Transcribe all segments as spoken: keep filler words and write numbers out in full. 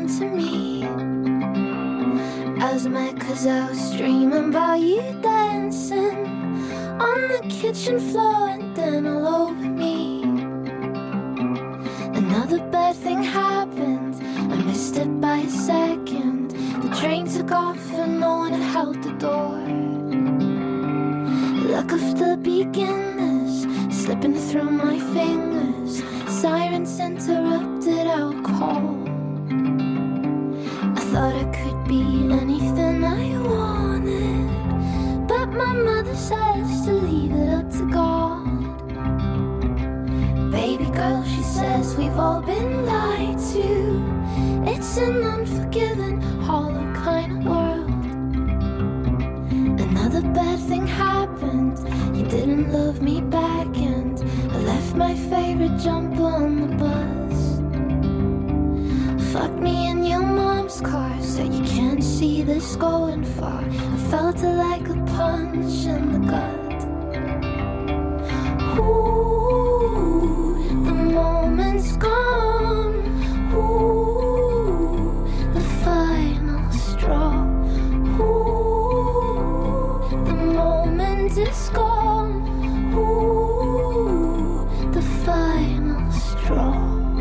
to me. I was mad cause I was dreaming about you dancing on the kitchen floor and then all over me. Another bad thing happened, I missed it by a second. The train took off and no one had held the door. Luck of the beginners slipping through my fingers. Sirens interrupted our call. I thought I could be anything I wanted, but my mother says to leave it up to God. Baby girl, she says we've all been lied to. It's an unforgiving, hollow kind of world. Another bad thing happened, you didn't love me back, and I left my favorite jumper on the bus. Fuck me in your mom's car, said you can't see this going far. I felt it like a punch in the gut. Ooh, the moment's gone. Ooh, the final straw. Ooh, the moment is gone. Ooh, the final straw.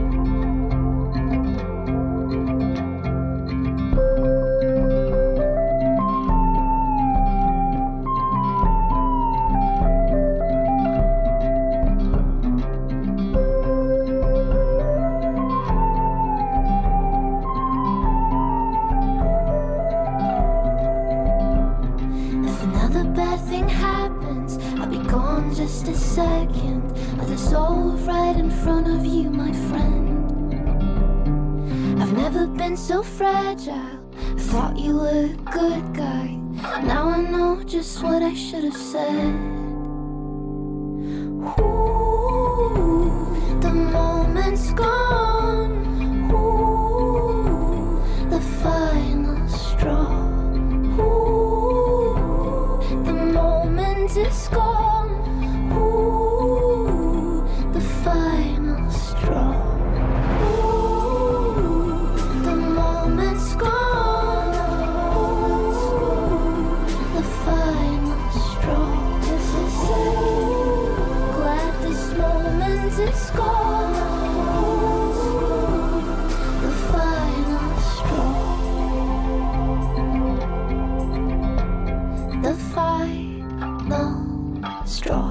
Just a second, I'll dissolve right in front of you, my friend. I've never been so fragile. I thought you were a good guy. Now I know just what I should have said. Ooh, the moment's gone. Ooh, the final straw. Ooh, the moment is gone. Ooh, the final straw. Ooh, the moment's gone. Ooh, the final straw. This is it. Glad this moment is gone. Ooh, the final straw. The final straw.